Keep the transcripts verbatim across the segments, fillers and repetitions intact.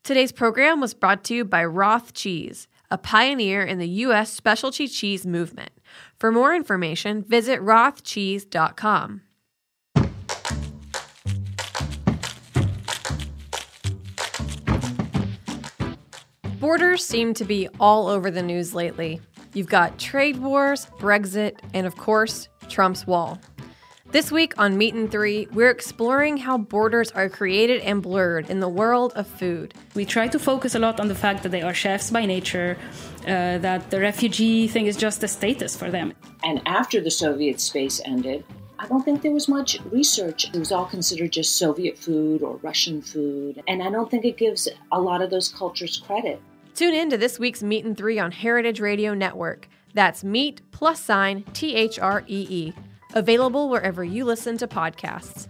Today's program was brought to you by Roth Cheese, a pioneer in the U S specialty cheese movement. For more information, visit roth cheese dot com. Borders seem to be all over the news lately. You've got trade wars, Brexit, and of course, Trump's wall. This week on Meat and Three, we're exploring how borders are created and blurred in the world of food. We try to focus a lot on the fact that they are chefs by nature, uh, that the refugee thing is just a status for them. And after the Soviet space ended, I don't think there was much research. It was all considered just Soviet food or Russian food. And I don't think it gives a lot of those cultures credit. Tune in to this week's Meat and Three on Heritage Radio Network. That's meat plus sign T H R E E. Available wherever you listen to podcasts.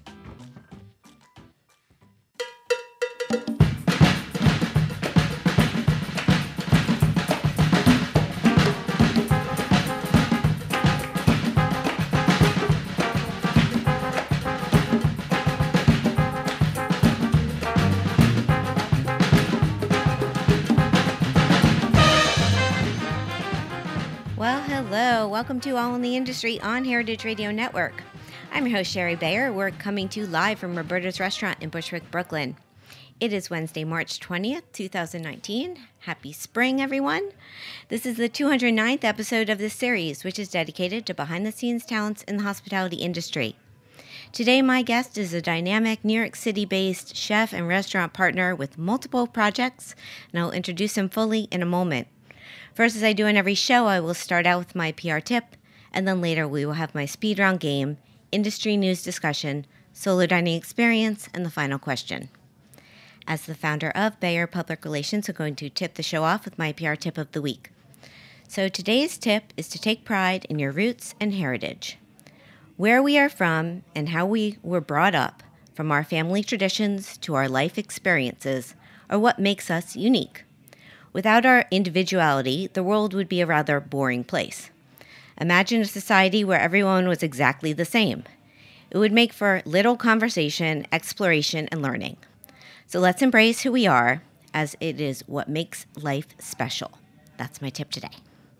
Hello, welcome to All in the Industry on Heritage Radio Network. I'm your host, Sherry Bayer. We're coming to you live from Roberta's Restaurant in Bushwick, Brooklyn. It is Wednesday, March twentieth, twenty nineteen. Happy spring, everyone. This is the two hundred ninth episode of this series, which is dedicated to behind-the-scenes talents in the hospitality industry. Today, my guest is a dynamic New York City-based chef and restaurant partner with multiple projects, and I'll introduce him fully in a moment. First, as I do in every show, I will start out with my P R tip, and then later we will have my speed round game, industry news discussion, solo dining experience, and the final question. As the founder of Bayer Public Relations, I'm going to tip the show off with my P R tip of the week. So today's tip is to take pride in your roots and heritage. Where we are from and how we were brought up, from our family traditions to our life experiences, are what makes us unique. Without our individuality, the world would be a rather boring place. Imagine a society where everyone was exactly the same. It would make for little conversation, exploration, and learning. So let's embrace who we are, as it is what makes life special. That's my tip today.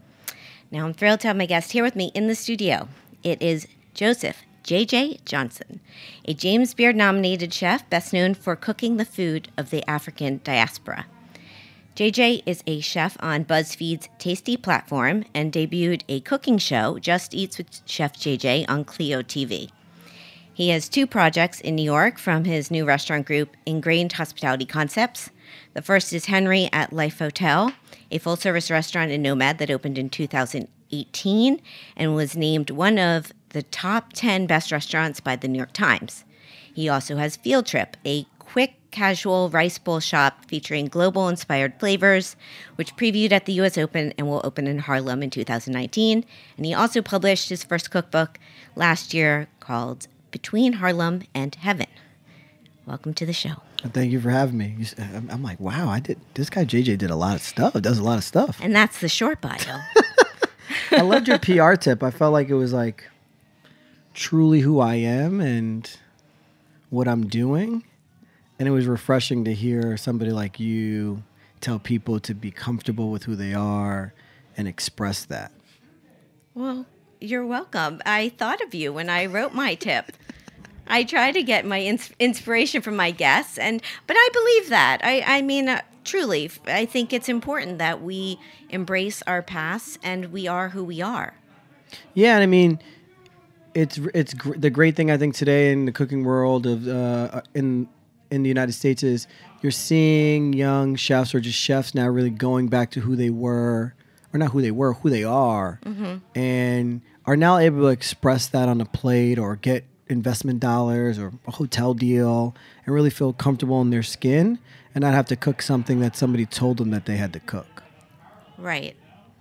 Now I'm thrilled to have my guest here with me in the studio. It is Joseph J J Johnson, a James Beard-nominated chef best known for cooking the food of the African diaspora. J J is a chef on BuzzFeed's Tasty platform and debuted a cooking show, Just Eats with Chef J J, on Clio T V. He has two projects in New York from his new restaurant group, Ingrained Hospitality Concepts. The first is Henry at Life Hotel, a full-service restaurant in Nomad that opened in two thousand eighteen and was named one of the top ten best restaurants by the New York Times. He also has Field Trip, a quick, casual rice bowl shop featuring global-inspired flavors, which previewed at the U S Open and will open in Harlem in two thousand nineteen. And he also published his first cookbook last year called Between Harlem and Heaven. Welcome to the show. Thank you for having me. You, I'm, I'm like, wow, I did. This guy J J did a lot of stuff. Does a lot of stuff. And that's the short bio. I loved your P R tip. I felt like it was like truly who I am and what I'm doing. And it was refreshing to hear somebody like you tell people to be comfortable with who they are and express that. Well, you're welcome. I thought of you when I wrote my tip. I try to get my ins- inspiration from my guests, and but I believe that. I, I mean, uh, truly, I think it's important that we embrace our past and we are who we are. Yeah, and I mean, it's it's gr- the great thing I think today in the cooking world of uh, in in the United States is you're seeing young chefs or just chefs now really going back to who they were, or not who they were, who they are, mm-hmm. and are now able to express that on a plate or get investment dollars or a hotel deal and really feel comfortable in their skin and not have to cook something that somebody told them that they had to cook. Right.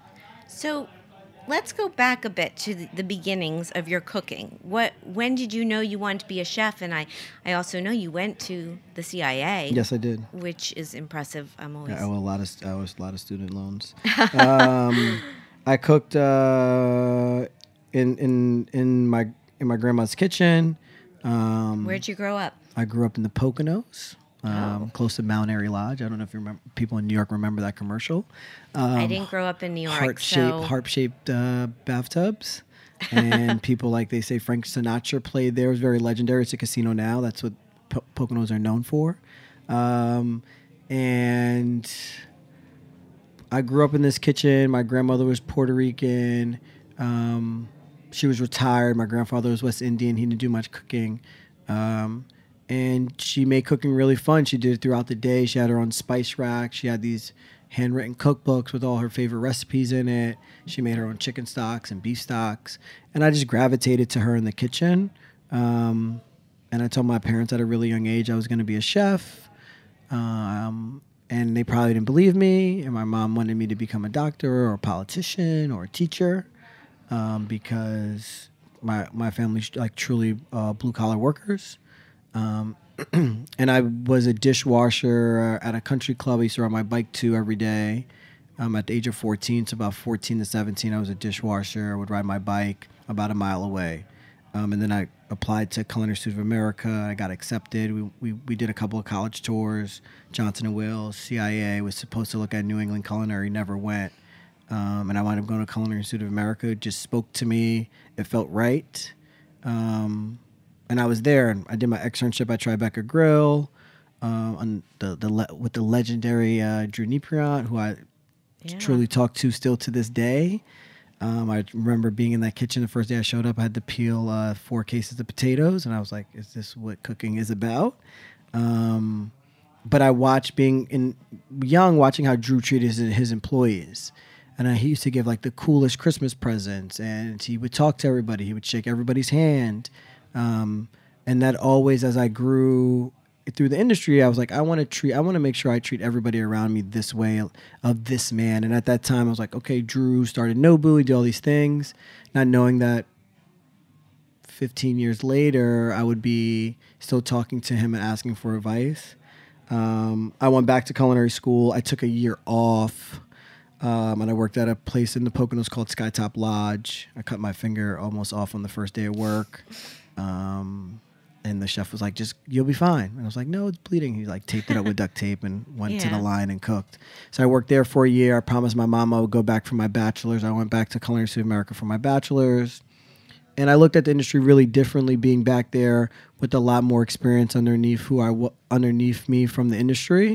So let's go back a bit to the, the beginnings of your cooking. What, when did you know you wanted to be a chef? And I, I also know you went to the C I A. Yes, I did. Which is impressive. I'm always. I owe a lot of I owe a lot of student loans. um, I cooked uh, in in in my in my grandma's kitchen. Um, Where'd you grow up? I grew up in the Poconos, um, close to Mount Airy Lodge. I don't know if you remember, people in New York remember that commercial. Um, I didn't grow up in New York, Heart-shaped, so heart-shaped uh, bathtubs. And people, like they say, Frank Sinatra played there. It was very legendary. It's a casino now. That's what po- Poconos are known for. Um, and I grew up in this kitchen. My grandmother was Puerto Rican. Um, she was retired. My grandfather was West Indian. He didn't do much cooking. Um, and she made cooking really fun. She did it throughout the day. She had her own spice rack. She had these handwritten cookbooks with all her favorite recipes in it. She made her own chicken stocks and beef stocks. And I just gravitated to her in the kitchen. Um, and I told my parents at a really young age I was going to be a chef. Um, and they probably didn't believe me. And my mom wanted me to become a doctor or a politician or a teacher um, because my my family's like truly uh, blue collar workers. Um, and I was a dishwasher at a country club I used to ride my bike to every day. Um, at the age of fourteen, so about fourteen to seventeen, I was a dishwasher. I would ride my bike about a mile away. Um, and then I applied to Culinary Institute of America. I got accepted. We, we we did a couple of college tours. Johnson and Wales, C I A was supposed to look at New England culinary, never went. Um, and I wound up going to Culinary Institute of America. It just spoke to me. It felt right. Um, and I was there, and I did my externship at Tribeca Grill uh, on the the le- with the legendary uh, Drew Nepriant, who I Yeah. truly talk to still to this day. Um, I remember being in that kitchen the first day I showed up. I had to peel uh, four cases of potatoes, and I was like, "Is this what cooking is about?" Um, but I watched being in young, watching how Drew treated his, his employees, and uh, he used to give like the coolest Christmas presents, and he would talk to everybody. He would shake everybody's hand, um, and that always, as I grew through the industry, I was like, I want to treat, I want to make sure I treat everybody around me this way of this man. And at that time, I was like, okay, Drew started Nobu, he did all these things, not knowing that fifteen years later, I would be still talking to him and asking for advice. Um, I went back to culinary school. I took a year off, um, and I worked at a place in the Poconos called Skytop Lodge. I cut my finger almost off on the first day of work. Um, And the chef was like, just, you'll be fine. And I was like, no, it's bleeding. He like taped it up with duct tape and went to Yeah. the line and cooked. So I worked there for a year. I promised my mom I would go back for my bachelor's. I went back to Culinary Institute of America for my bachelor's. And I looked at the industry really differently being back there with a lot more experience underneath who I w- underneath me from the industry.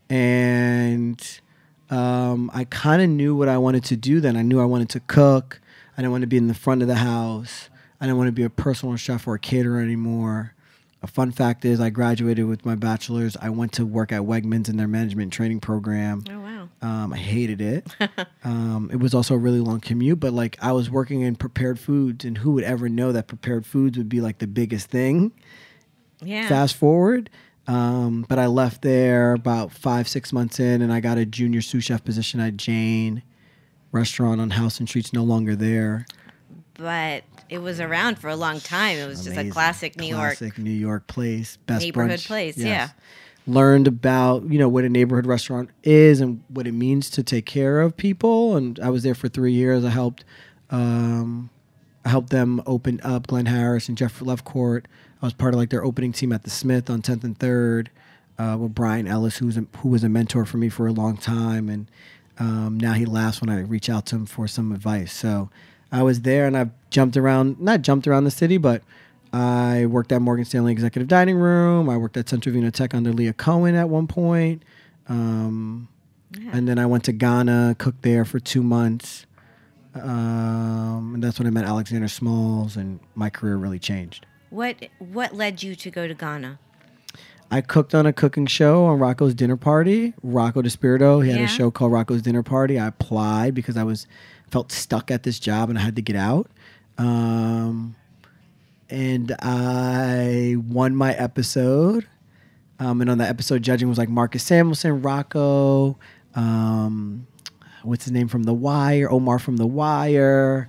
And um, I kind of knew what I wanted to do then. I knew I wanted to cook. I didn't want to be in the front of the house. I didn't want to be a personal chef or a caterer anymore. A fun fact is I graduated with my bachelor's. I went to work at Wegmans in their management training program. Oh, wow. Um, I hated it. um, it was also a really long commute, but like I was working in prepared foods, and who would ever know that prepared foods would be like the biggest thing? Yeah. Fast forward. Um, but I left there about five, six months in, and I got a junior sous chef position at Jane restaurant on House and Street's no longer there. But it was around for a long time. It was just a Amazing. classic New York Classic New York place. Best neighborhood brunch. place. Yes. Yeah. Learned about, you know, what a neighborhood restaurant is and what it means to take care of people. And I was there for three years. I helped um, I helped them open up Glenn Harris and Jeff Lefcourt. I was part of like their opening team at the Smith on tenth and third uh, with Brian Ellis, who was, a, who was a mentor for me for a long time. And um, now he laughs when I reach out to him for some advice. So I was there, and I jumped around, not jumped around the city, but I worked at Morgan Stanley Executive Dining Room. I worked at Central Vino Tech under Leah Cohen at one point. Um, Yeah. And then I went to Ghana, cooked there for two months. Um, and that's when I met Alexander Smalls, and my career really changed. What What led you to go to Ghana? I cooked on a cooking show on Rocco's Dinner Party. Rocco DeSpirito, he had Yeah. a show called Rocco's Dinner Party. I applied because I was felt stuck at this job and I had to get out. Um, and I won my episode. Um, and on that episode, judging was like Marcus Samuelson, Rocco, um, what's his name from The Wire, Omar from The Wire,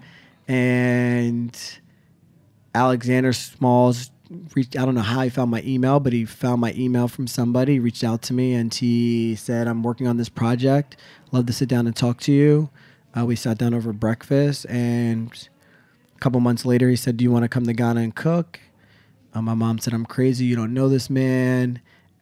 and Alexander Smalls. Reached, I don't know how he found my email, but he found my email from somebody. He reached out to me and he said, I'm working on this project. Love to sit down and talk to you. Uh, we sat down over breakfast, and a couple months later, he said, do you want to come to Ghana and cook? Uh, my mom said, I'm crazy. You don't know this man.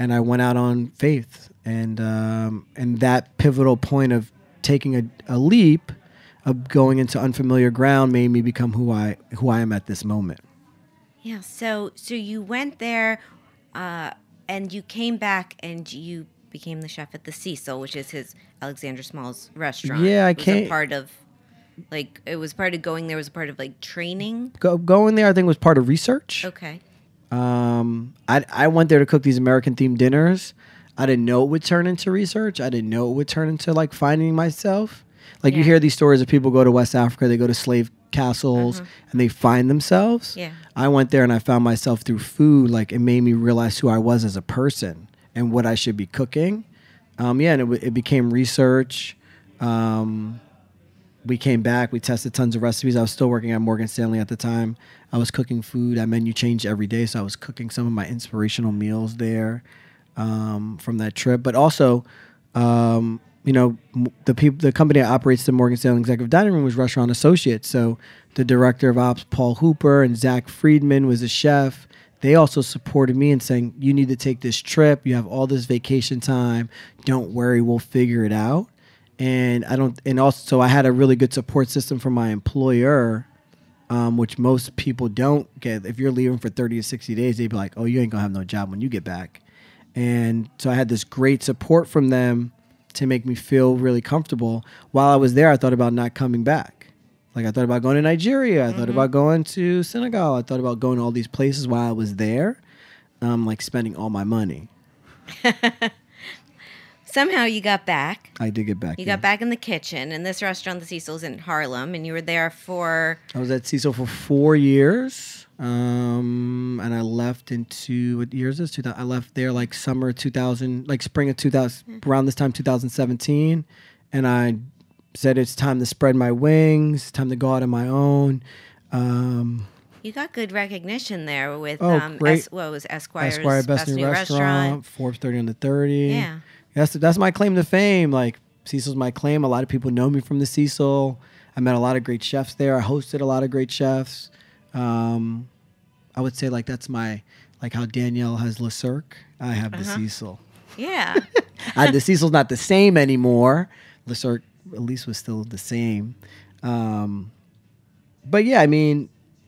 and I went out on faith. And um, and that pivotal point of taking a, a leap, of going into unfamiliar ground, made me become who I who I am at this moment. Yeah. So so you went there, uh, and you came back, and you became the chef at the Cecil, which is his Alexander Smalls restaurant. Yeah, I it was can't. A part of, like, it was part of going there. Was a part of like training. Go, going there, I think, was part of research. Okay. Um, I I went there to cook these American themed dinners. I didn't know it would turn into research. I didn't know it would turn into like finding myself. Like Yeah. you hear these stories of people go to West Africa, they go to slave castles, Uh-huh. and they find themselves. Yeah. I went there and I found myself through food. Like it made me realize who I was as a person and what I should be cooking. Um, yeah, and it, w- it became research. Um, we came back. We tested tons of recipes. I was still working at Morgan Stanley at the time. I was cooking food. That menu changed every day, so I was cooking some of my inspirational meals there um, from that trip. But also, um, you know, m- the people, the company that operates the Morgan Stanley Executive Dining Room was Restaurant Associates. So the director of ops, Paul Hooper, and Zach Friedman was a chef. They also supported me in saying, you need to take this trip. You have all this vacation time. Don't worry, we'll figure it out. And I don't, and also, so I had a really good support system from my employer, um, which most people don't get. If you're leaving for thirty to sixty days, they'd be like, oh, you ain't gonna have no job when you get back. And so I had this great support from them to make me feel really comfortable. While I was there, I thought about not coming back. Like I thought about going to Nigeria. I mm-hmm. thought about going to Senegal. I thought about going to all these places while I was there, um, like spending all my money. Somehow you got back. I did get back. You yeah. got back in the kitchen, and this restaurant, the Cecil's in Harlem, and you were there for... I was at Cecil for four years, um, and I left into, what year is this? two thousand, I left there like summer two thousand, like spring of two thousand, mm-hmm. around this time, two thousand seventeen, and I said it's time to spread my wings, time to go out on my own. Um, you got good recognition there with, oh, um, great. es- what was Esquire's Esquire Best, Best New, New Restaurant, Restaurant, Forbes thirty under thirty. Yeah. That's, that's my claim to fame. Like, Cecil's my claim. A lot of people know me from the Cecil. I met a lot of great chefs there. I hosted a lot of great chefs. Um, I would say, like, that's my, like how Danielle has Le Cirque, I have uh-huh. the Cecil. Yeah. I, the Cecil's not the same anymore. Le Cirque, at least, was still the same. Um, but, yeah, I mean,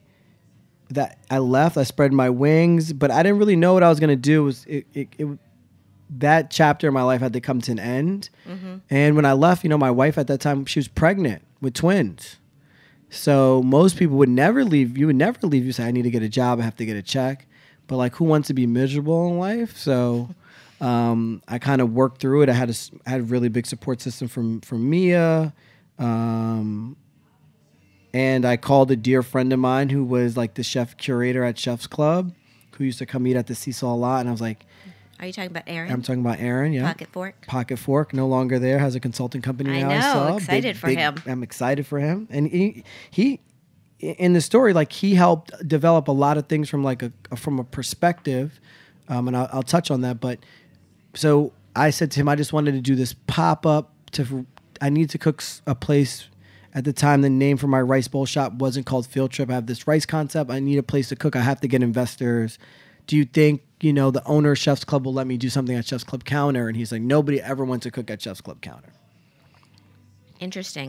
that I left. I spread my wings, but I didn't really know what I was going to do. It was it, it, it that chapter in my life had to come to an end. Mm-hmm. And when I left, you know, my wife at that time, she was pregnant with twins. So most people would never leave. You would never leave. You say, I need to get a job. I have to get a check. But like, who wants to be miserable in life? So um, I kind of worked through it. I had a, I had a really big support system from, from Mia. Um, and I called a dear friend of mine who was like the chef curator at Chef's Club, who used to come eat at the Cecil a lot. And I was like, are you talking about Aaron? I'm talking about Aaron, yeah. Pocket Fork. Pocket Fork, no longer there, has a consulting company I now. know, I saw. excited big, for big, him. I'm excited for him. And he, he, in the story, like he helped develop a lot of things from like a, from a perspective, um, and I'll, I'll touch on that. But so I said to him, I just wanted to do this pop-up to, I need to cook a place. At the time, the name for my rice bowl shop wasn't called Field Trip. I have this rice concept. I need a place to cook. I have to get investors. Do you think, you know, the owner of Chef's Club will let me do something at Chef's Club Counter? And he's like, nobody ever went to cook at Chef's Club Counter. Interesting.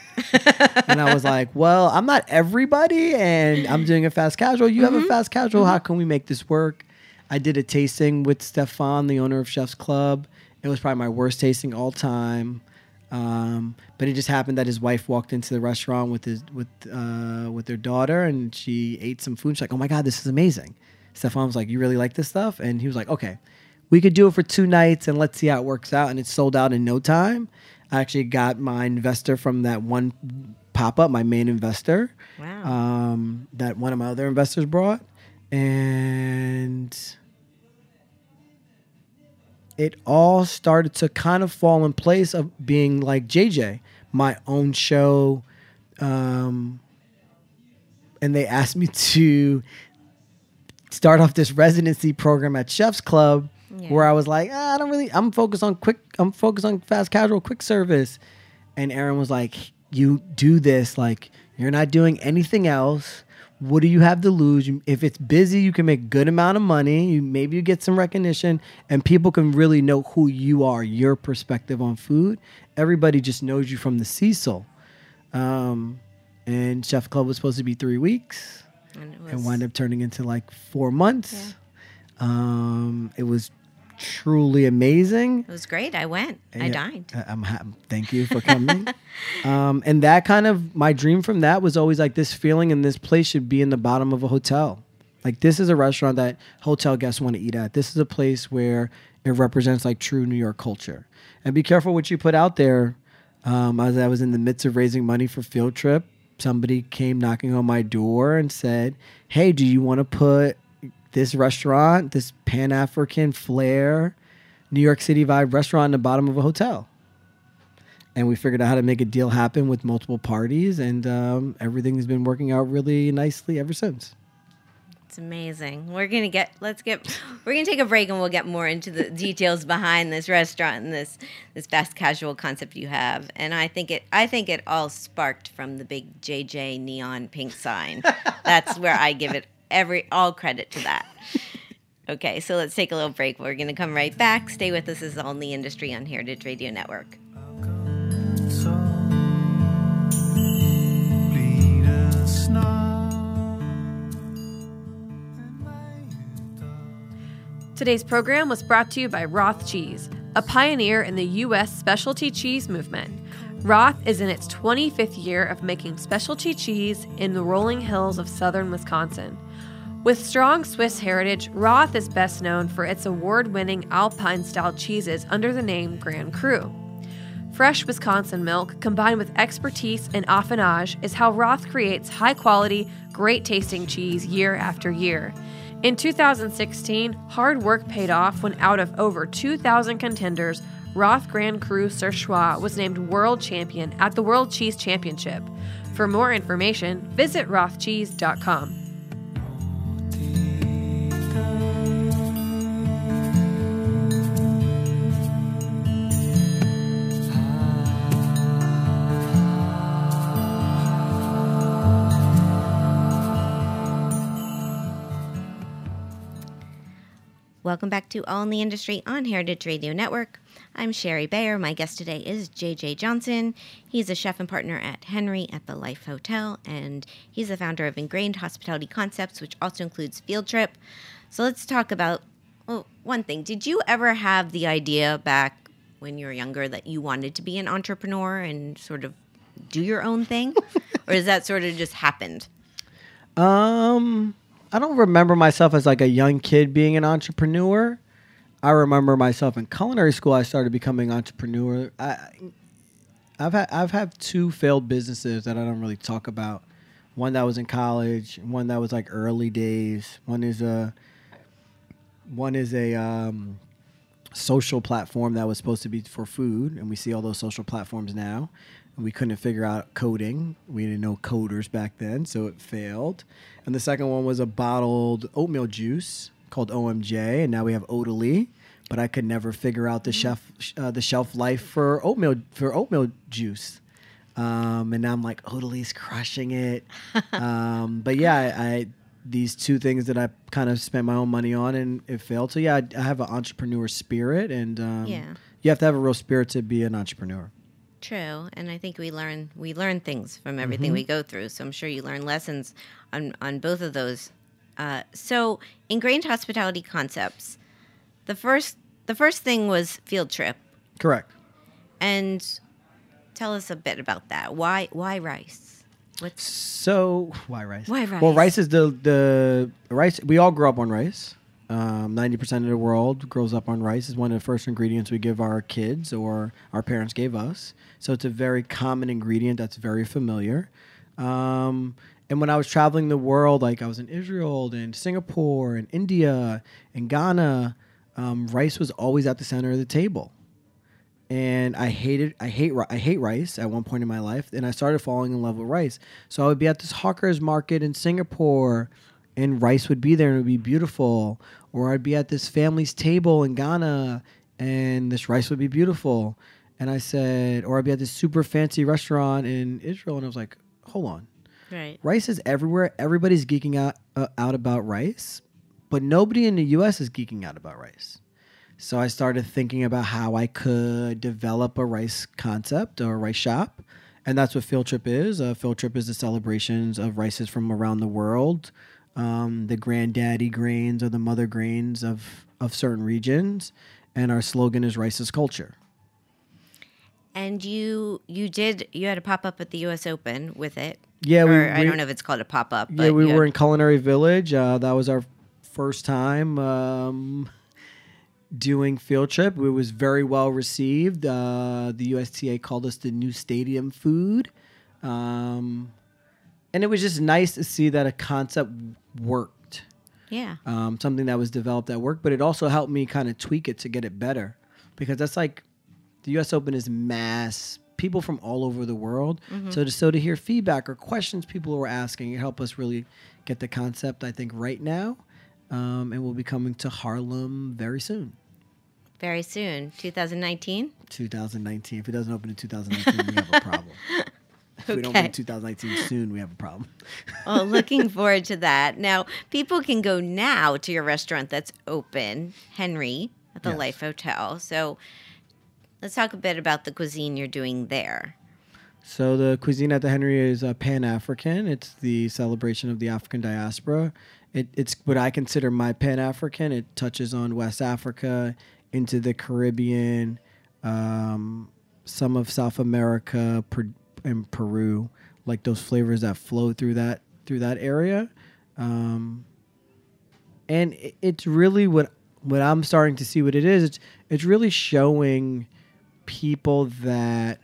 And I was like, well, I'm not everybody, and I'm doing a fast casual. You mm-hmm. have a fast casual. Mm-hmm. How can we make this work? I did a tasting with Stefan, the owner of Chef's Club. It was probably my worst tasting all time. Um, but it just happened that his wife walked into the restaurant with his with uh, with their daughter, and she ate some food. She's like, "Oh my God, this is amazing!" Stefan was like, "You really like this stuff?" And he was like, "Okay, we could do it for two nights, and let's see how it works out." And it sold out in no time. I actually got my investor from that one pop up, my main investor. Wow. Um, that one of my other investors brought, and it all started to kind of fall in place of being like J J, my own show. Um, and they asked me to start off this residency program at Chef's Club, yeah. where I was like, ah, I don't really, I'm focused on quick, I'm focused on fast casual, quick service. And Aaron was like, you do this, like, you're not doing anything else. What do you have to lose? You, if it's busy, you can make a good amount of money. You, maybe you get some recognition, and people can really know who you are, your perspective on food. Everybody just knows you from the Cecil. Um, and Chef Club was supposed to be three weeks, and it, was, it wound up turning into like four months. Yeah. Um, it was truly amazing. It was great. I went. Yeah, I dined. I, I'm happy. Thank you for coming. um, and that kind of, my dream from that was always like this feeling, and this place should be in the bottom of a hotel. Like, this is a restaurant that hotel guests want to eat at. This is a place where it represents like true New York culture. And be careful what you put out there. Um, as I was in the midst of raising money for Field Trip, somebody came knocking on my door and said, hey, do you want to put this restaurant, this Pan-African flair, New York City vibe restaurant in the bottom of a hotel? And we figured out how to make a deal happen with multiple parties, and um, everything's been working out really nicely ever since. It's amazing. We're gonna get let's get we're gonna take a break, and we'll get more into the details behind this restaurant and this this fast casual concept you have. And I think it I think it all sparked from the big J J neon pink sign. That's where I give it every all credit to that. Okay, so let's take a little break. We're gonna come right back. Stay with us. This is All in the Industry on Heritage Radio Network. Today's program was brought to you by Roth Cheese, a pioneer in the U S specialty cheese movement. Roth is in its twenty-fifth year of making specialty cheese in the rolling hills of southern Wisconsin. With strong Swiss heritage, Roth is best known for its award-winning Alpine-style cheeses under the name Grand Cru. Fresh Wisconsin milk combined with expertise and affinage is how Roth creates high-quality, great-tasting cheese year after year. In two thousand sixteen, hard work paid off when out of over two thousand contenders, Roth Grand Cru Sur Choix was named world champion at the World Cheese Championship. For more information, visit roth cheese dot com. Welcome back to All in the Industry on Heritage Radio Network. I'm Sherry Bayer. My guest today is J J Johnson. He's a chef and partner at Henry at the Life Hotel, and he's the founder of Ingrained Hospitality Concepts, which also includes Field Trip. So let's talk about, well, one thing. Did you ever have the idea back when you were younger that you wanted to be an entrepreneur and sort of do your own thing? Or has that sort of just happened? Um... I don't remember myself as like a young kid being an entrepreneur. I remember myself in culinary school. I started becoming an entrepreneur. I, I've had I've had two failed businesses that I don't really talk about. One that was in college. One that was like early days. One is a one is a um, social platform that was supposed to be for food, and we see all those social platforms now. We couldn't figure out coding. We didn't know coders back then, so it failed. And the second one was a bottled oatmeal juice called O M J, and now we have Oatly. But I could never figure out the chef uh, the shelf life for oatmeal for oatmeal juice. Um, and now I'm like, Oatly's crushing it. um, but yeah, I, I these two things that I kind of spent my own money on, and it failed. So yeah, I, I have an entrepreneur spirit, and um, yeah. you have to have a real spirit to be an entrepreneur. True, and I think we learn we learn things from everything mm-hmm. we go through. So I'm sure you learn lessons on on both of those. Uh, so Ingrained Hospitality Concepts, the first the first thing was Field Trip. Correct. And tell us a bit about that. Why why rice? What's so why rice? Why rice? Well, rice is the the rice. We all grew up on rice. Um, ninety percent of the world grows up on rice. Is one of the first ingredients we give our kids or our parents gave us. So it's a very common ingredient that's very familiar. Um, and when I was traveling the world, like I was in Israel and Singapore and India and Ghana, um, rice was always at the center of the table. And I hated, I hate, I hate rice at one point in my life. And I started falling in love with rice. So I would be at this hawker's market in Singapore, and rice would be there and it would be beautiful. Or I'd be at this family's table in Ghana and this rice would be beautiful. And I said, or I'd be at this super fancy restaurant in Israel and I was like, hold on. Right. Rice is everywhere. Everybody's geeking out uh, out about rice, but nobody in the U S is geeking out about rice. So I started thinking about how I could develop a rice concept or a rice shop. And that's what Field Trip is. Uh, Field Trip is the celebrations of rices from around the world, um, the granddaddy grains or the mother grains of, of certain regions. And our slogan is Rice is Culture. And you you did, you had a pop-up at the U S Open with it. Yeah, we, or, I we- don't know if it's called a pop-up. Yeah, but we you were had- in Culinary Village. Uh, that was our first time um, doing Field Trip. It was very well received. Uh, the U S T A called us the new stadium food. Um, and it was just nice to see that a concept worked. Yeah. Um, something that was developed that worked. But it also helped me kind of tweak it to get it better. Because that's like, the U S Open is mass, people from all over the world. Mm-hmm. So to, so to hear feedback or questions people were asking, it helped us really get the concept, I think, right now. Um, and we'll be coming to Harlem very soon, Very soon. twenty nineteen? twenty nineteen. If it doesn't open in two thousand nineteen, we have a problem. If we don't open Okay. in two thousand nineteen soon, we have a problem. Well, looking forward to that. Now, people can go now to your restaurant that's open, Henry, at the Yes. Life Hotel. So let's talk a bit about the cuisine you're doing there. So the cuisine at the Henry is uh, Pan-African. It's the celebration of the African diaspora. It, it's what I consider my Pan-African. It touches on West Africa, into the Caribbean, um, some of South America, per, and Peru, like those flavors that flow through that through that area. Um, and it, it's really what what I'm starting to see what it is. It's it's really showing people that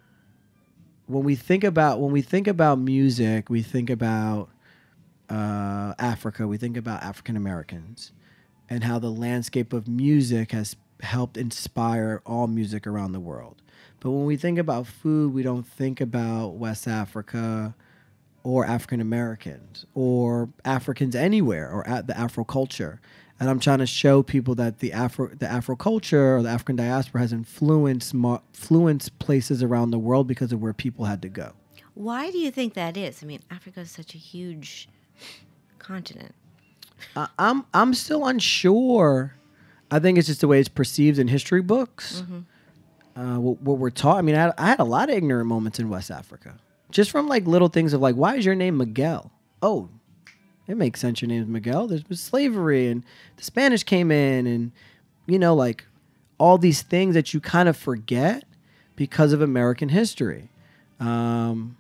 when we think about when we think about music, we think about uh, Africa, we think about African Americans, and how the landscape of music has helped inspire all music around the world. But when we think about food, we don't think about West Africa or African Americans or Africans anywhere or at the Afro culture. And I'm trying to show people that the Afro the Afro culture or the African diaspora has influenced mo- influenced places around the world because of where people had to go. Why do you think that is? I mean, Africa is such a huge continent. Uh, I'm I'm still unsure. I think it's just the way it's perceived in history books. Uh, what, what we're taught. I mean, I had, I had a lot of ignorant moments in West Africa, just from like little things of like, why is your name Miguel? Oh, it makes sense. Your name's Miguel. There was slavery, and the Spanish came in, and you know, like all these things that you kind of forget because of American history. Um,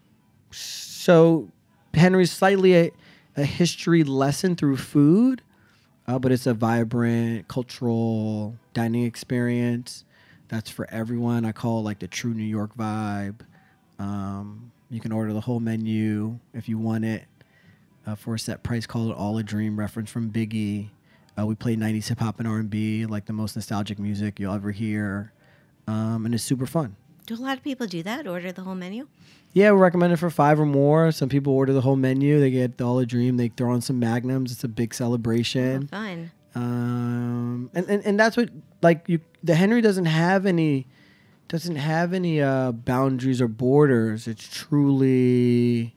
so Henry's slightly a, a history lesson through food, uh, but it's a vibrant cultural dining experience that's for everyone. I call it like the true New York vibe. Um, you can order the whole menu if you want it uh, for a set price. Called it All a Dream, reference from Biggie. Uh, we play nineties hip hop and R and B, like the most nostalgic music you'll ever hear, um, and it's super fun. Do a lot of people do that? Order the whole menu? Yeah, we recommend it for five or more. Some people order the whole menu. They get the All a Dream. They throw on some Magnums. It's a big celebration. Oh, fun. Um, and, and, and that's what, like, you, the Henry doesn't have any, doesn't have any uh, boundaries or borders. It's truly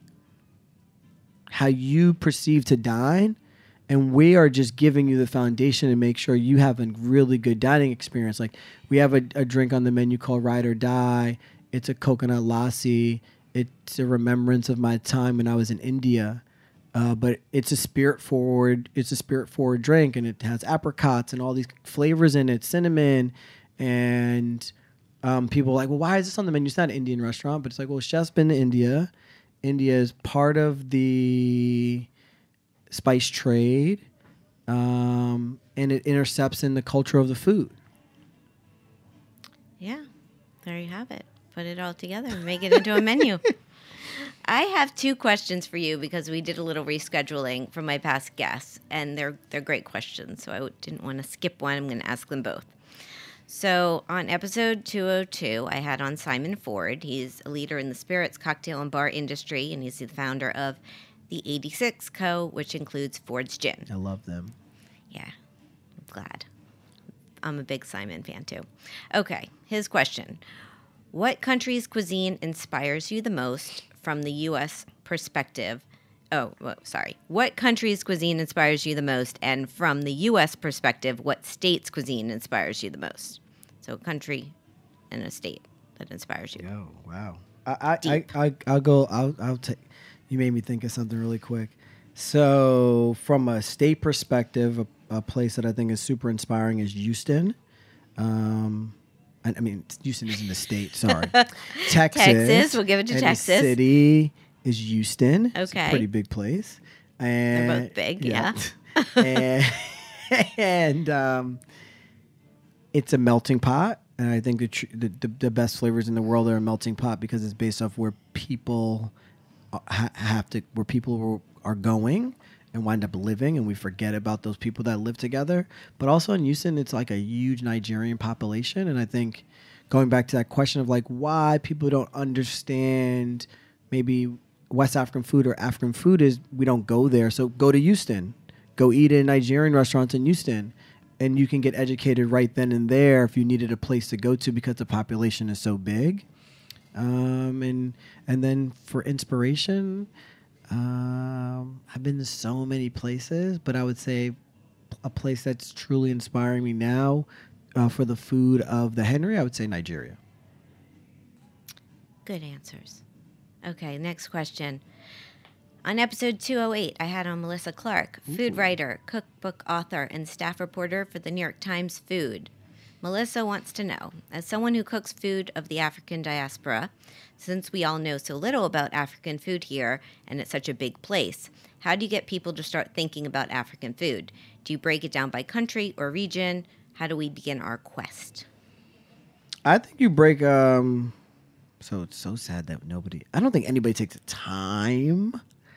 how you perceive to dine. And we are just giving you the foundation to make sure you have a really good dining experience. Like, we have a, a drink on the menu called Ride or Die. It's a coconut lassi. It's a remembrance of my time when I was in India. Uh, but it's a spirit forward. It's a spirit forward drink, and it has apricots and all these flavors in it, cinnamon, and um, people are like, well, why is this on the menu? It's not an Indian restaurant, but it's like, well, chef's been to India. India is part of the spice trade, um, and it intercepts in the culture of the food. Yeah, there you have it. Put it all together and make it into a menu. I have two questions for you because we did a little rescheduling from my past guests, and they're they're great questions. So I didn't want to skip one. I'm going to ask them both. So on episode two oh two, I had on Simon Ford. He's a leader in the spirits, cocktail, and bar industry, and he's the founder of the eighty-six Co., which includes Ford's Gin. I love them. Yeah, I'm glad. I'm a big Simon fan, too. Okay, his question. What country's cuisine inspires you the most from the U S perspective? Oh, well, sorry. What country's cuisine inspires you the most? And from the U S perspective, what state's cuisine inspires you the most? So a country and a state that inspires you. Oh, wow. I, I, I, Deep. I, I'll go, I'll, I'll take, you made me think of something really quick. So from a state perspective, a, a place that I think is super inspiring is Houston. Um, I, I mean, Houston isn't a state, sorry. Texas. Texas, we'll give it to and Texas. The city is Houston. It's Okay. a pretty big place. And, They're both big, yeah. and and um, it's a melting pot. And I think the, tr- the, the the best flavors in the world are a melting pot because it's based off where people ha- have to, where people are going and wind up living, and we forget about those people that live together. But also in Houston, it's like a huge Nigerian population, and I think going back to that question of like why people don't understand maybe West African food or African food is we don't go there. So go to Houston, go eat in Nigerian restaurants in Houston. And you can get educated right then and there if you needed a place to go to because the population is so big. Um, and and then for inspiration, um, I've been to so many places, but I would say a place that's truly inspiring me now uh, for the food of the Henry, I would say Nigeria. Good answers. Okay, next question. On episode two oh eight, I had on Melissa Clark, food writer, cookbook author, and staff reporter for the New York Times Food. Melissa wants to know, as someone who cooks food of the African diaspora, since we all know so little about African food here and it's such a big place, how do you get people to start thinking about African food? Do you break it down by country or region? How do we begin our quest? I think you break. Um, so it's so sad that nobody. I don't think anybody takes the time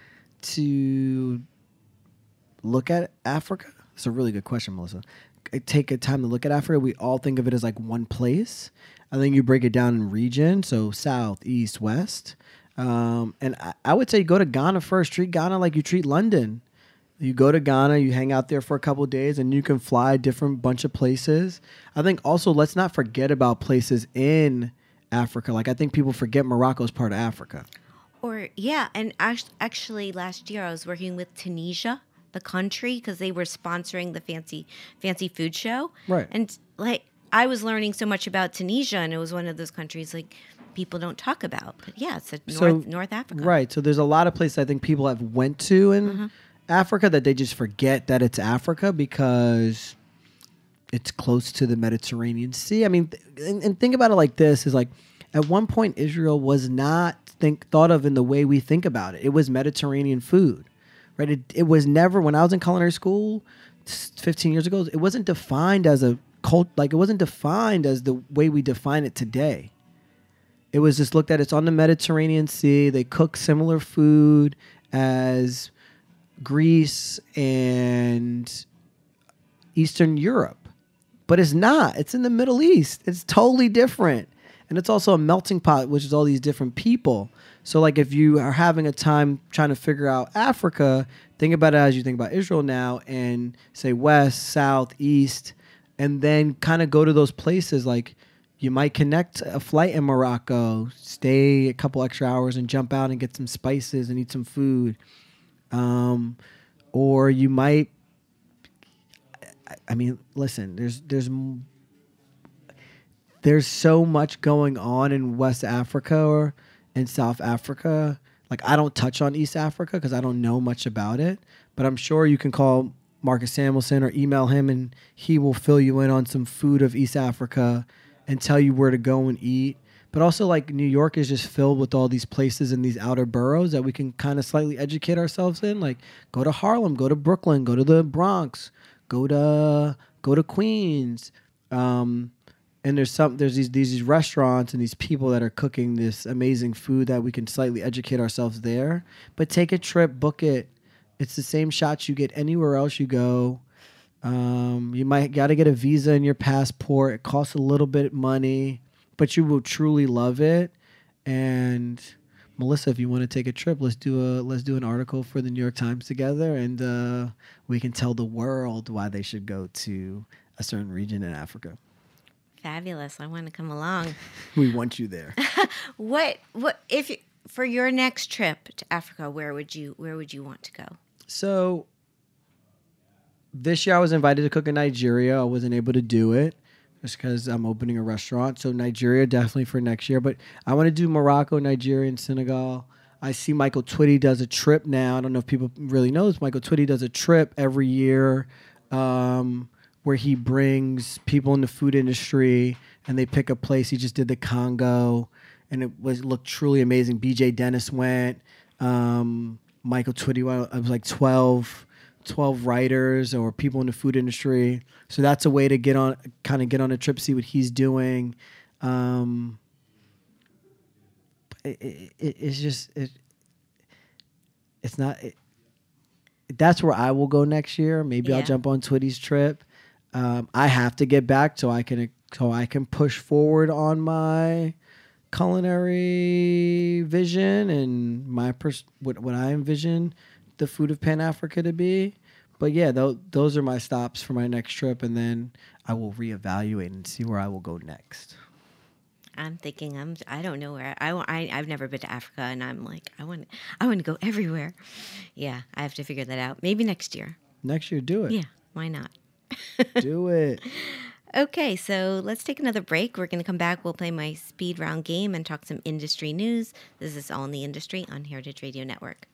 to look at Africa. It's a really good question, Melissa. Take a time to look at Africa. We all think of it as like one place. I think you break it down in region, so south, east, west. Um, and I, I would say go to Ghana first. Treat Ghana like you treat London. You go to Ghana, you hang out there for a couple of days, and you can fly a different bunch of places. I think also let's not forget about places in Africa. Like I think people forget Morocco's part of Africa. Or, yeah, and act- actually last year I was working with Tunisia, the country, because they were sponsoring the fancy fancy food show. Right. And, like, I was learning so much about Tunisia, and it was one of those countries, like, people don't talk about. But, yeah, it's a So- North, North Africa. Right. So there's a lot of places I think people have went to in Mm-hmm. Africa that they just forget that it's Africa because it's close to the Mediterranean Sea. I mean, th- and, and think about it like this: is like at one point Israel was not think thought of in the way we think about it. It was Mediterranean food, right? It it was never when I was in culinary school fifteen years ago. It wasn't defined as a cult, like it wasn't defined as the way we define it today. It was just looked at. It's on the Mediterranean Sea. They cook similar food as Greece and Eastern Europe, but it's not. It's in the Middle East. It's totally different. And it's also a melting pot, which is all these different people. So like if you are having a time trying to figure out Africa, think about it as you think about Israel now and say west, south, east, and then kind of go to those places. Like you might connect a flight in Morocco, stay a couple extra hours and jump out and get some spices and eat some food. Um, or you might, I, I mean, listen, there's, there's, there's so much going on in West Africa or in South Africa. Like I don't touch on East Africa because I don't know much about it, but I'm sure you can call Marcus Samuelson or email him and he will fill you in on some food of East Africa and tell you where to go and eat. But also like New York is just filled with all these places in these outer boroughs that we can kind of slightly educate ourselves in. Like go to Harlem, go to Brooklyn, go to the Bronx, go to, go to Queens. Um, And there's some there's these these restaurants and these people that are cooking this amazing food that we can slightly educate ourselves there. But take a trip, book it. It's the same shots you get anywhere else you go. Um, you might got to get a visa and your passport. It costs a little bit of money, but you will truly love it. And Melissa, if you want to take a trip, let's do a let's do an article for the New York Times together, and uh, we can tell the world why they should go to a certain region in Africa. Fabulous. I want to come along. We want you there. What, what, if you, for your next trip to Africa, where would you where would you want to go? So this year I was invited to cook in Nigeria. I wasn't able to do it just because I'm opening a restaurant. So Nigeria definitely for next year. But I want to do Morocco, Nigeria, and Senegal. I see Michael Twitty does a trip now. I don't know if people really know this. Michael Twitty does a trip every year um, where he brings people in the food industry and they pick a place. He just did the Congo, and it was looked truly amazing. B J Dennis went. Um, Michael Twitty went. It was like twelve, twelve writers or people in the food industry. So that's a way to get on, kind of get on a trip, see what he's doing. Um, It, it, it's just it, it's not it, that's where I will go next year. Maybe Yeah. I'll jump on Twitty's trip. Um, I have to get back so I can so I can push forward on my culinary vision and my pers- what what I envision the food of Pan Africa to be. But yeah, th- those are my stops for my next trip, and then I will reevaluate and see where I will go next. I'm thinking I'm I don't know where I, wa- I I've never been to Africa, and I'm like I want I want to go everywhere. Yeah, I have to figure that out. Maybe next year. Next year, do it. Yeah, why not? Do it. Okay, so let's take another break. We're going to come back. We'll play my speed round game and talk some industry news. This is All in the Industry on Heritage Radio Network.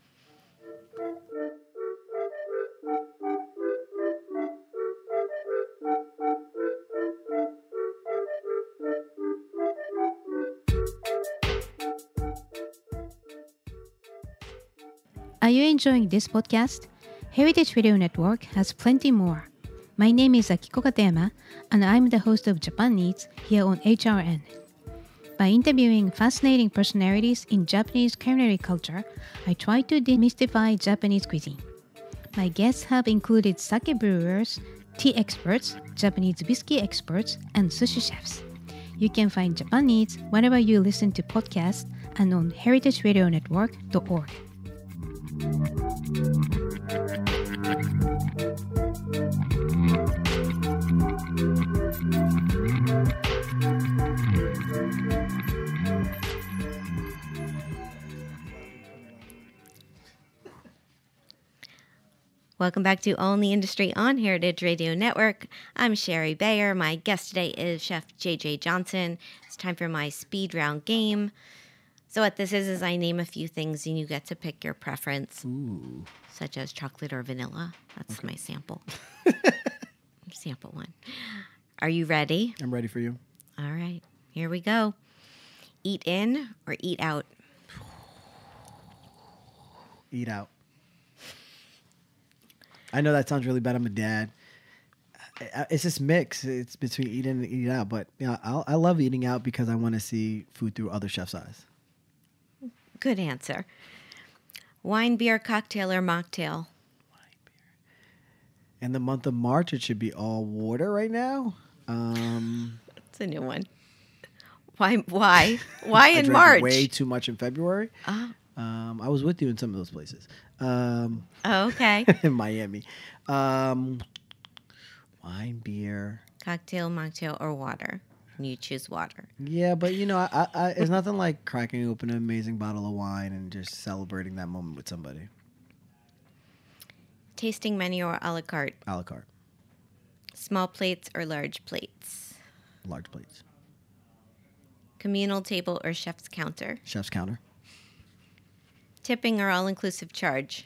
Are you enjoying this podcast? Heritage Radio Network has plenty more. My name is Akiko Katayama, and I'm the host of Japan Eats here on H R N. By interviewing fascinating personalities in Japanese culinary culture, I try to demystify Japanese cuisine. My guests have included sake brewers, tea experts, Japanese whiskey experts, and sushi chefs. You can find Japan Eats whenever you listen to podcasts and on heritage radio network dot org. Welcome back to All in the Industry on Heritage Radio Network. I'm Sherry Bayer. My guest today is Chef J J Johnson. It's time for my speed round game. So what this is is I name a few things and you get to pick your preference, Ooh. such as chocolate or vanilla. That's okay. My sample. Sample one. Are you ready? I'm ready for you. All right, here we go. Eat in or eat out? Eat out. I know that sounds really bad. I'm a dad. It's this mix. It's between eat in and eat out. But you know, I'll, I love eating out because I want to see food through other chefs' eyes. Good answer. Wine, beer, cocktail, or mocktail? Wine, beer. In the month of March, it should be all water right now. Um, That's a new one. Why? Why? Why I in drank March? way too much in February. Oh. Um, I was with you in some of those places. Um, Oh, okay. in Miami. Um, wine, beer. Cocktail, mocktail, or water? And you choose water. Yeah, but you know, I, I, I, it's nothing like cracking open an amazing bottle of wine and just celebrating that moment with somebody. Tasting menu or a la carte? A la carte. Small plates or large plates? Large plates. Communal table or chef's counter? Chef's counter. Tipping or all-inclusive charge?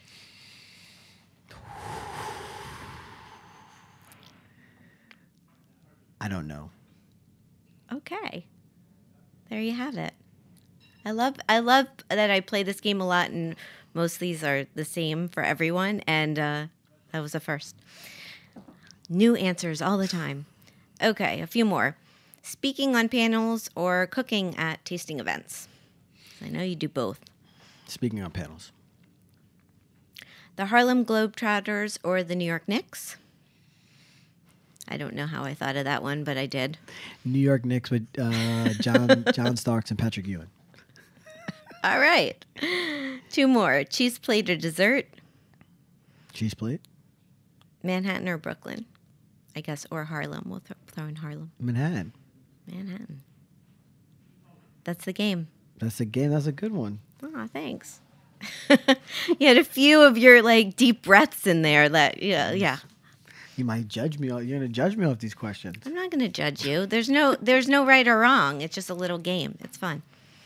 I don't know. Okay. There you have it. I love I love that I play this game a lot, and most of these are the same for everyone, and uh, that was a first. New answers all the time. Okay, a few more. Speaking on panels or cooking at tasting events? I know you do both. Speaking on panels. The Harlem Globetrotters or the New York Knicks? I don't know how I thought of that one, but I did. New York Knicks with uh, John John Starks and Patrick Ewing. All right. Two more. Cheese plate or dessert? Cheese plate. Manhattan or Brooklyn? I guess, or Harlem. We'll th- throw in Harlem. Manhattan. Manhattan. That's the game. That's a game. That's a good one. Oh, thanks. You had a few of your like deep breaths in there that yeah, yeah. You might judge me. You're gonna judge me off these questions. I'm not going to judge you. There's no there's no right or wrong. It's just a little game. It's fun.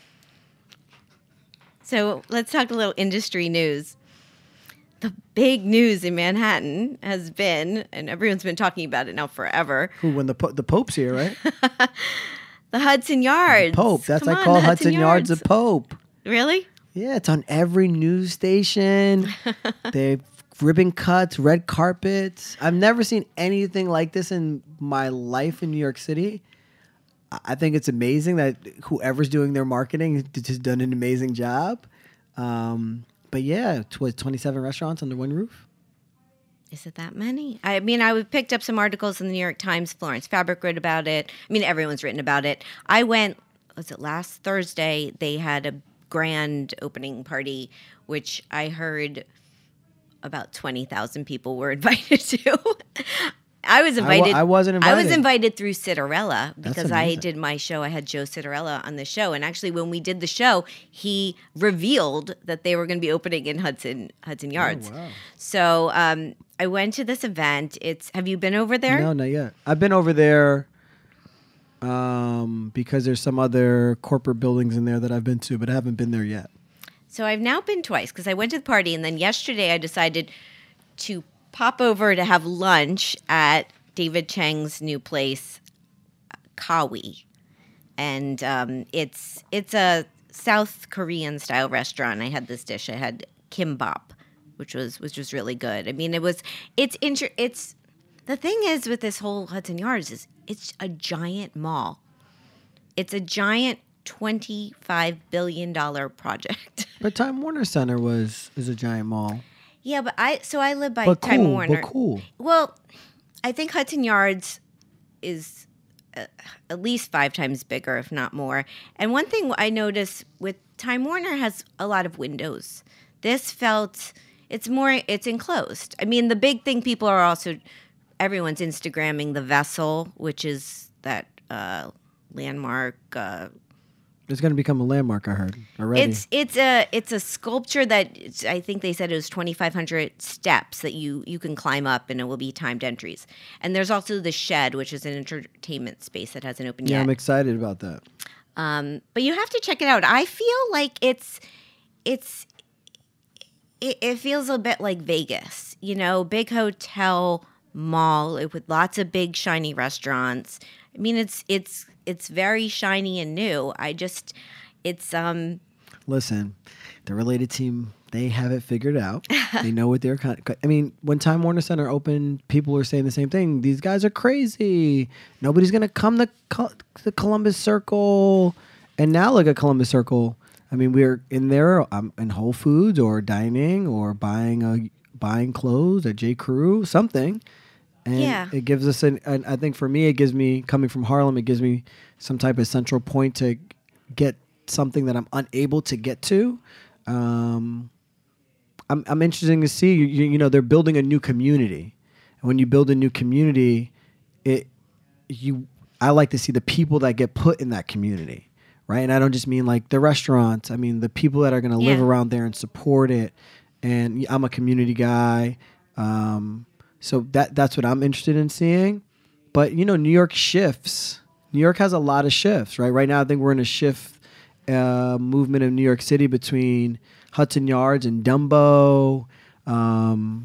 So let's talk a little industry news. The big news in Manhattan has been, and everyone's been talking about it now forever. Who? When the po- the Pope's here, right? The Hudson Yards. Pope. That's Come I on, call the Hudson Yards the Pope. Really? Yeah, it's on every news station. They've ribbon cuts, red carpets. I've never seen anything like this in my life in New York City. I think it's amazing that whoever's doing their marketing has just done an amazing job. Um, but yeah, it was twenty-seven restaurants under one roof. Is it that many? I mean, I picked up some articles in the New York Times. Florence Fabric wrote about it. I mean, everyone's written about it. I went, was it last Thursday? They had a grand opening party, which I heard about twenty thousand people were invited to. I was invited. I, w- I wasn't invited. I was invited through Citarella because I amazing. did my show. I had Joe Citarella on the show, and actually, when we did the show, he revealed that they were going to be opening in Hudson Hudson Yards. Oh, wow. So um, I went to this event. It's have you been over there? No, not yet. I've been over there um, because there's some other corporate buildings in there that I've been to, but I haven't been there yet. So I've now been twice because I went to the party, and then yesterday I decided to pop over to have lunch at David Chang's new place, Kawi, and um, it's it's a South Korean style restaurant. I had this dish. I had kimbap, which was which was really good. I mean, it was it's inter- it's the thing is with this whole Hudson Yards is it's a giant mall. It's a giant twenty-five billion dollars project. But Time Warner Center was is a giant mall. Yeah, but I so I live by But Time cool, Warner. but cool. Well, I think Hudson Yards is uh, at least five times bigger, if not more. And one thing I noticed with Time Warner has a lot of windows. This felt it's more it's enclosed. I mean, the big thing people are also everyone's Instagramming the Vessel, which is that uh, landmark. Uh, It's going to become a landmark, I heard, already. It's it's a it's a sculpture that it's, I think they said it was twenty-five hundred steps that you you can climb up, and it will be timed entries. And there's also the Shed, which is an entertainment space that hasn't opened yeah, yet. I'm excited about that. Um, but you have to check it out. I feel like it's it's it, it feels a bit like Vegas, you know, big hotel mall with lots of big shiny restaurants. I mean, it's it's it's very shiny and new. I just it's um. Listen, the Related team, they have it figured out. They know what they're kind of, I mean, when Time Warner Center opened, people were saying the same thing. These guys are crazy. Nobody's going to come to Col- the Columbus Circle. And now look at Columbus Circle. I mean, we're in there um, in Whole Foods or dining or buying a buying clothes at J. Crew, something. And Yeah. it gives us an, an, I think for me, it gives me, coming from Harlem, it gives me some type of central point to get something that I'm unable to get to. Um, I'm, I'm interested to see, you, you know, they're building a new community. And when you build a new community, it, you, I like to see the people that get put in that community, right? And I don't just mean like the restaurants. I mean, the people that are going to live Yeah. around there and support it. And I'm a community guy. Um, so that that's what I'm interested in seeing. But, you know, New York shifts. New York has a lot of shifts, right? Right now, I think we're in a shift uh, movement of New York City between Hudson Yards and Dumbo um,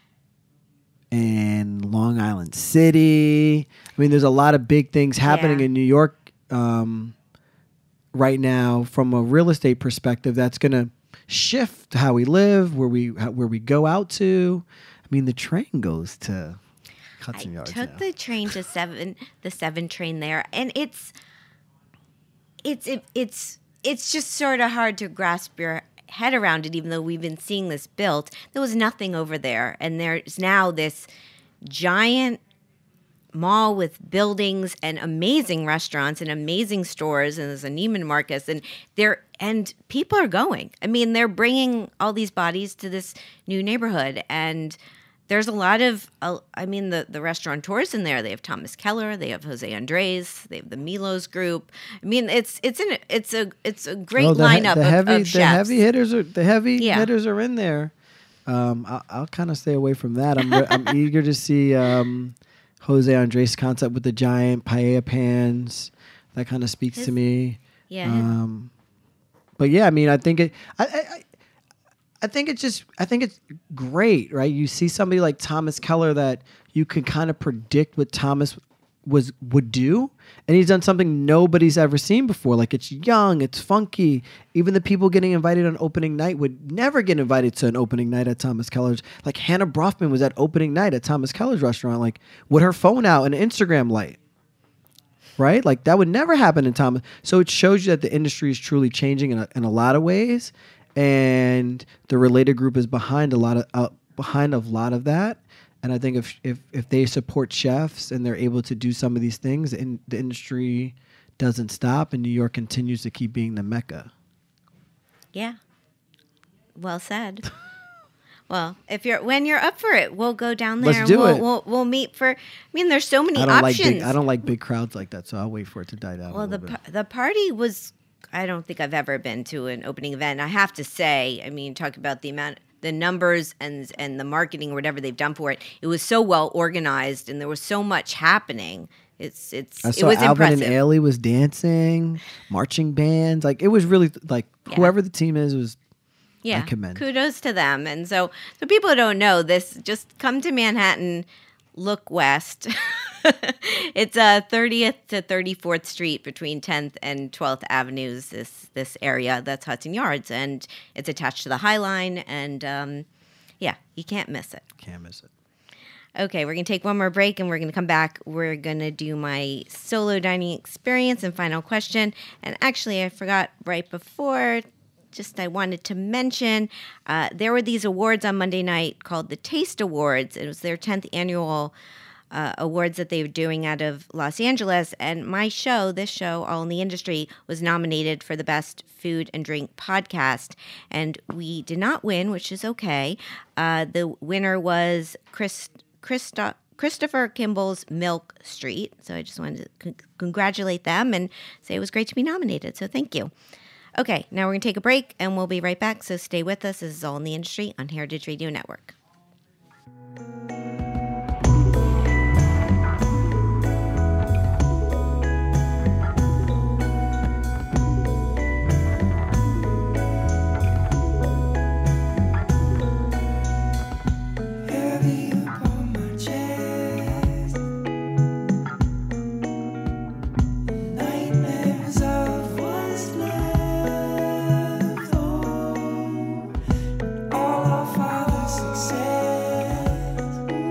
and Long Island City. I mean, there's a lot of big things happening Yeah. in New York um, right now from a real estate perspective that's going to shift how we live, where we how, where we go out to. I mean, the train goes to Hudson I Yards took now. the train to seven, the seven train there, and it's, it's, it, it's, it's just sort of hard to grasp your head around it. Even though we've been seeing this built, there was nothing over there, and there's now this giant mall with buildings and amazing restaurants and amazing stores, and there's a Neiman Marcus, and there and people are going. I mean, they're bringing all these bodies to this new neighborhood, and there's a lot of, uh, I mean, the, the restaurateurs in there. They have Thomas Keller, they have Jose Andres, they have the Milos Group. I mean, it's it's in it's a it's a great Oh, the he- lineup the of, heavy, of the chefs. heavy hitters are the heavy Yeah. hitters are in there. Um, I, I'll kind of stay away from that. I'm re- I'm eager to see um, Jose Andres' concept with the giant paella pans. That kind of speaks His- to me. Yeah, his- Um, but yeah, I mean, I think it. I, I, I I think it's just. I think it's great, right? You see somebody like Thomas Keller that you can kind of predict what Thomas was would do, and he's done something nobody's ever seen before. Like, it's young, it's funky. Even the people getting invited on opening night would never get invited to an opening night at Thomas Keller's. Like, Hannah Brofman was at opening night at Thomas Keller's restaurant, like with her phone out and an Instagram light. Right? Like, that would never happen in Thomas. So it shows you that the industry is truly changing in a, in a lot of ways, and the Related Group is behind a lot of uh, behind a lot of that. And I think if if if they support chefs and they're able to do some of these things, in, the industry doesn't stop, and New York continues to keep being the mecca. Yeah. Well said. Well, if you're when you're up for it, we'll go down there. Let's and do we'll, it. We'll, we'll meet for. I mean, there's so many I don't options. like big, I don't like big crowds like that, so I'll wait for it to die down. Well, a the little bit. pa- the party was. I don't think I've ever been to an opening event. I have to say, I mean, talk about the amount, the numbers, and and the marketing or whatever they've done for it. It was so well organized, and there was so much happening. It's it's I it saw was Alvin impressive. and Ailey was dancing, marching bands. Like, it was really like Yeah. whoever the team is was. Yeah, I commend. kudos to them. And so, so people who don't know this, just come to Manhattan, look west. It's uh, thirtieth to thirty-fourth Street between tenth and twelfth Avenues. This this area that's Hudson Yards, and it's attached to the High Line. And um, yeah, you can't miss it. Can't miss it. Okay, we're gonna take one more break, and we're gonna come back. We're gonna do my solo dining experience and final question. And actually, I forgot right before. Just I wanted to mention uh, there were these awards on Monday night called the Taste Awards. It was their tenth annual uh, awards that they were doing out of Los Angeles. And my show, this show, All in the Industry, was nominated for the Best Food and Drink Podcast. And we did not win, which is okay. Uh, the winner was Chris, Christo, Christopher Kimball's Milk Street. So I just wanted to con- congratulate them and say it was great to be nominated. So thank you. Okay, now we're going to take a break, and we'll be right back, so stay with us. This is All in the Industry on Heritage Radio Network. Heavy upon my chest, nightmares of what's left. Oh, all our father's success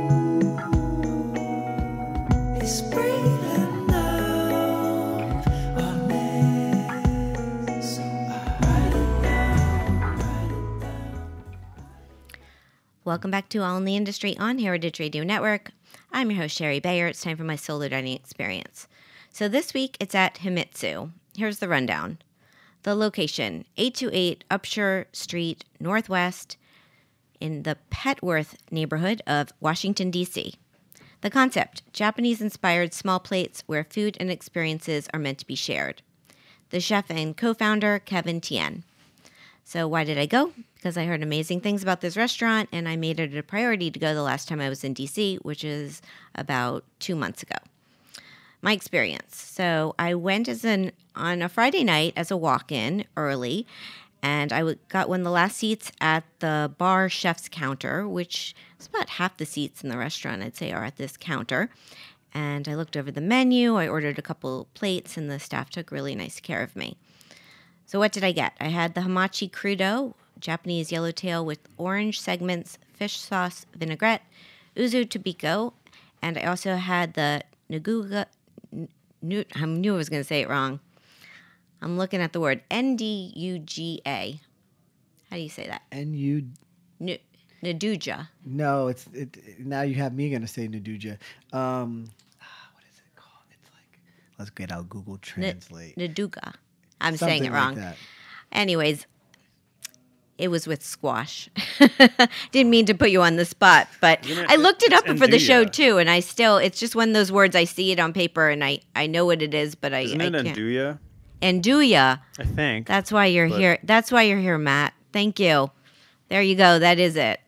is breathing down our necks. So I write it down, write it down. Welcome back to All in the Industry on Heritage Radio Network. I'm your host, Sherry Bayer. It's time for my solo dining experience. So this week, it's at Himitsu. Here's the rundown. The location, eight two eight Upshur Street, Northwest, in the Petworth neighborhood of Washington, D C The concept, Japanese-inspired small plates where food and experiences are meant to be shared. The chef and co-founder, Kevin Tien. So why did I go? Because I heard amazing things about this restaurant, and I made it a priority to go the last time I was in D C, which is about two months ago. My experience. So I went as an on a Friday night as a walk-in early, and I w- got one of the last seats at the bar chef's counter, which is about half the seats in the restaurant, I'd say, are at this counter. And I looked over the menu. I ordered a couple plates, and the staff took really nice care of me. So what did I get? I had the hamachi crudo, Japanese yellowtail with orange segments, fish sauce vinaigrette, uzu tobiko, and I also had the nuguga. N- I knew I was going to say it wrong. I'm looking at the word N D U G A. How do you say that? And you, N- Naduja. no, it's it. Now you have me gonna say Naduja. Um, ah, what is it called? It's like, let's get out Google N- Translate. Naduga. I'm Something saying it like wrong. that. Anyways, It was with squash. Didn't mean to put you on the spot, but Isn't it- I looked it it's up for the show andouille. too, and I still, it's just one of those words I see it on paper and I, I know what it is, but I, Isn't I it can't. andouille? Andouille. I think. That's why you're But- here. That's why you're here, Matt. Thank you. There you go. That is it.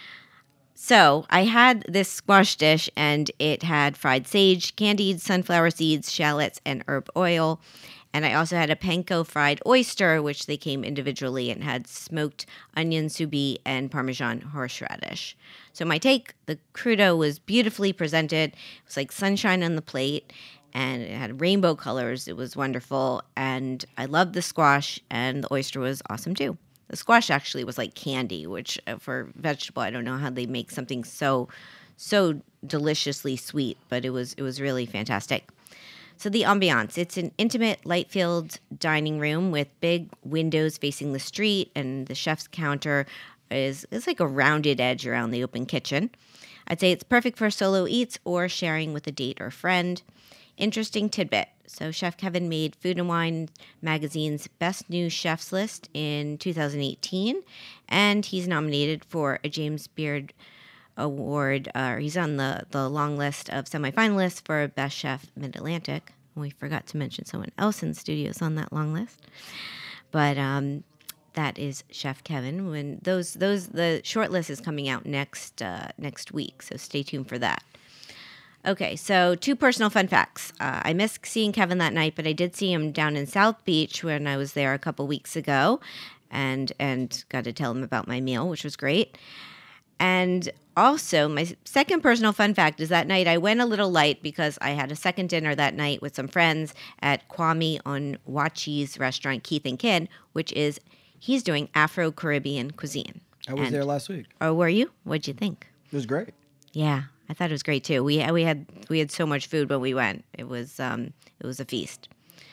So I had this squash dish, and it had fried sage, candied sunflower seeds, shallots, and herb oil. And I also had a panko fried oyster, which they came individually, and had smoked onion subi and Parmesan horseradish. So my take, the crudo was beautifully presented. It was like sunshine on the plate, and it had rainbow colors. It was wonderful, and I loved the squash, and the oyster was awesome too. The squash actually was like candy, which uh, for vegetable, I don't know how they make something so so deliciously sweet, but it was it was really fantastic. So the ambiance, it's an intimate, light-filled dining room with big windows facing the street, and the chef's counter is is like a rounded edge around the open kitchen. I'd say it's perfect for solo eats or sharing with a date or friend. Interesting tidbit. So Chef Kevin made Food and Wine magazine's Best New Chefs list in two thousand eighteen, and he's nominated for a James Beard Award. Uh, he's on the, the long list of semifinalists for Best Chef Mid-Atlantic. We forgot to mention someone else in the studio is on that long list. But um, that is Chef Kevin. When those those the short list is coming out next uh, next week, so stay tuned for that. Okay, so two personal fun facts. Uh, I missed seeing Kevin that night, but I did see him down in South Beach when I was there a couple weeks ago, and and got to tell him about my meal, which was great. And also, my second personal fun fact is that night I went a little light because I had a second dinner that night with some friends at Kwame Onwachi's restaurant, Keith and Kin, which is, he's doing Afro-Caribbean cuisine. I was And- there last week. Oh, were you? What'd you think? It was great. Yeah, I thought it was great too. We we had we had so much food when we went. It was um it was a feast.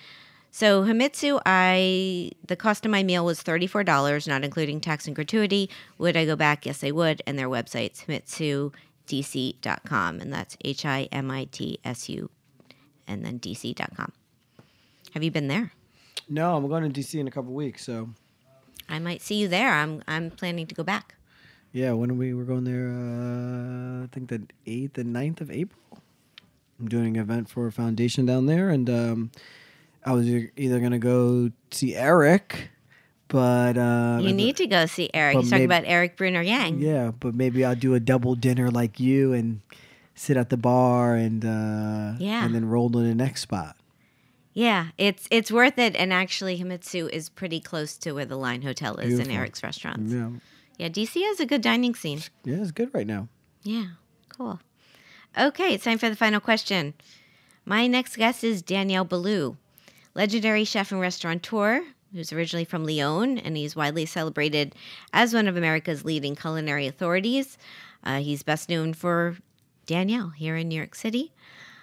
So Himitsu, I the cost of my meal was thirty-four dollars, not including tax and gratuity. Would I go back? Yes, I would. And their website's himitsu d c dot com, and that's H I M I T S U, and then D C dot com. Have you been there? No, I'm going to D C in a couple weeks, so I might see you there. I'm I'm planning to go back. yeah. When are we we're going there? Uh, I think the eighth and ninth of April. I'm doing an event for a foundation down there, and um, I was e- either going to go see Eric, but uh, You need to go see Eric. Well, He's talking maybe- about Eric Bruner Yang. Yeah, but maybe I'll do a double dinner like you and sit at the bar and uh, Yeah. and then roll to the next spot. Yeah, it's it's worth it. And actually, Himitsu is pretty close to where the Line Hotel is Beautiful. in Eric's restaurants. Yeah, Yeah, D C has a good dining scene. yeah, it's good right now. Yeah, cool. Okay, it's time for the final question. My next guest is Daniel Ballou, legendary chef and restaurateur who's originally from Lyon, and he's widely celebrated as one of America's leading culinary authorities. Uh, he's best known for Daniel here in New York City.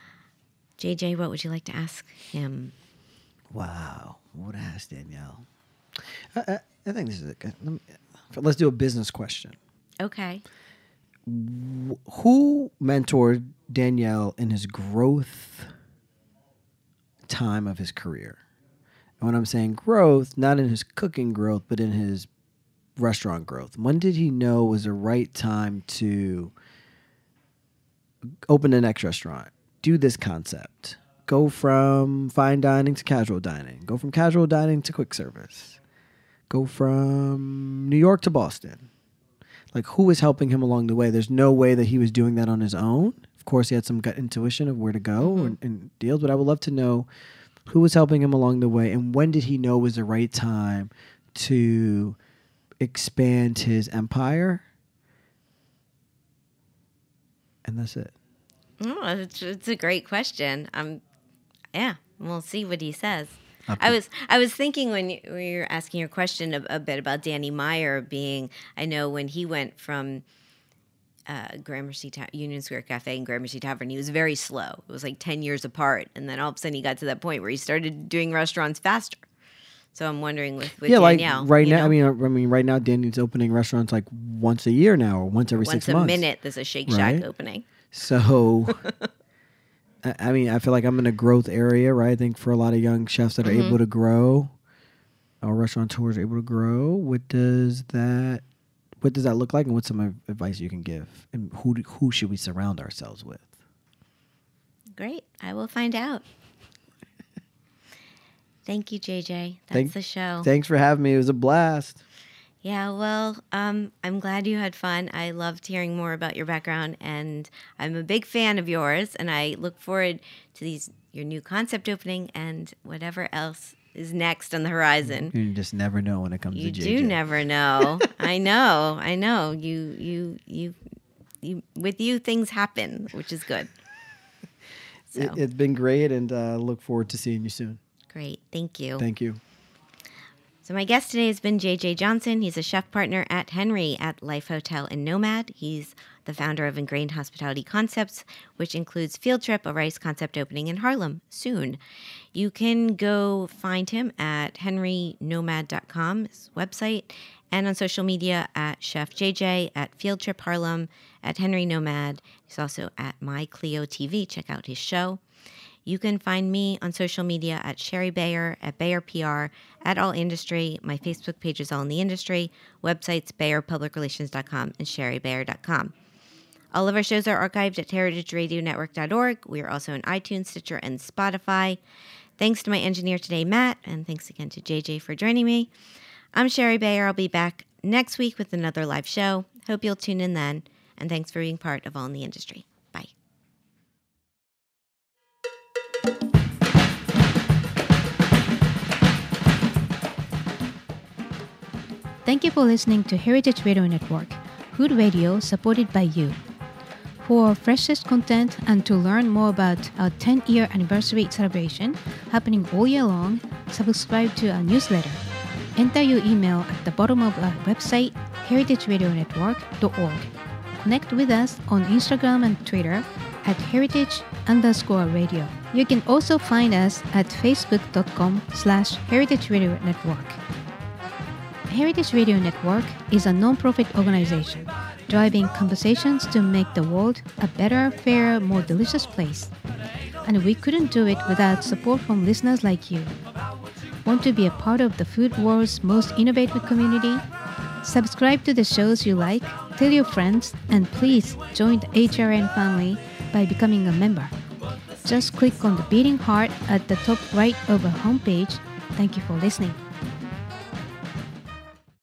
J J, what would you like to ask him? Wow, what asked Danielle? I, I, I think this is a good. Let me, let's do a business question. Okay. Who mentored Danielle in his growth time of his career? And when I'm saying growth, not in his cooking growth, but in his restaurant growth. When did he know was the right time to open the next restaurant? Do this concept. Go from fine dining to casual dining. Go from casual dining to quick service. Go from New York to Boston. Like, who was helping him along the way? There's no way that he was doing that on his own. Of course, he had some gut intuition of where to go Mm-hmm. and, and deals, but I would love to know who was helping him along the way, and when did he know was the right time to expand his empire? And that's it. Oh, it's, it's a great question. Um, yeah, we'll see what he says. Up I to- was I was thinking when you, when you were asking your question a, a bit about Danny Meyer being, I know when he went from uh, Gramercy Ta- Union Square Cafe and Gramercy Tavern, he was very slow. It was like ten years apart, and then all of a sudden he got to that point where he started doing restaurants faster. So I'm wondering with, with yeah, like Danielle, right you now. I know, mean, uh, I mean, right now, Danny's opening restaurants like once a year now, or once every once six a months. minute there's a Shake Shack Right. opening. So, I I mean, I feel like I'm in a growth area, right? I think for a lot of young chefs that are Mm-hmm. able to grow, our restaurateurs are able to grow. What does that what does that look like, and what's some av- advice you can give? And who do, who should we surround ourselves with? Great. I will find out. Thank you, J J. That's Thank- the show. Thanks for having me. It was a blast. Yeah, well, um, I'm glad you had fun. I loved hearing more about your background, and I'm a big fan of yours. And I look forward to these your new concept opening and whatever else is next on the horizon. You just never know when it comes You to J J. do never know. I know. I know. You, you, you, you. With you, things happen, which is good. So It, it's been great, and uh, look forward to seeing you soon. great. Thank you. Thank you. So my guest today has been J J Johnson. He's a chef partner at Henry at Life Hotel and Nomad. He's the founder of Ingrained Hospitality Concepts, which includes Field Trip, a rice concept opening in Harlem soon. You can go find him at henry nomad dot com, his website, and on social media at Chef J J, at Field Trip Harlem, at Henry Nomad. He's also at My Clio T V. Check out his show. You can find me on social media at Sherry Bayer, at Bayer P R, at All Industry. My Facebook page is All in the Industry. Websites bayer public relations dot com and sherry bayer dot com. All of our shows are archived at heritage radio network dot org. We are also on iTunes, Stitcher, and Spotify. Thanks to my engineer today, Matt, and thanks again to J J for joining me. I'm Sherry Bayer. I'll be back next week with another live show. Hope you'll tune in then. And thanks for being part of All in the Industry. Bye. Thank you for listening to Heritage Radio Network, food radio supported by you. For freshest content and to learn more about our ten-year anniversary celebration happening all year long, subscribe to our newsletter. Enter your email at the bottom of our website, heritage radio network dot org. Connect with us on Instagram and Twitter at heritage underscore radio. You can also find us at facebook.com slash heritage radio network. Heritage Radio Network is a non-profit organization driving conversations to make the world a better, fairer, more delicious place. And we couldn't do it without support from listeners like you. Want to be a part of the food world's most innovative community? Subscribe to the shows you like, tell your friends, and please join the H R N family by becoming a member. Just click on the beating heart at the top right of our homepage. Thank you for listening.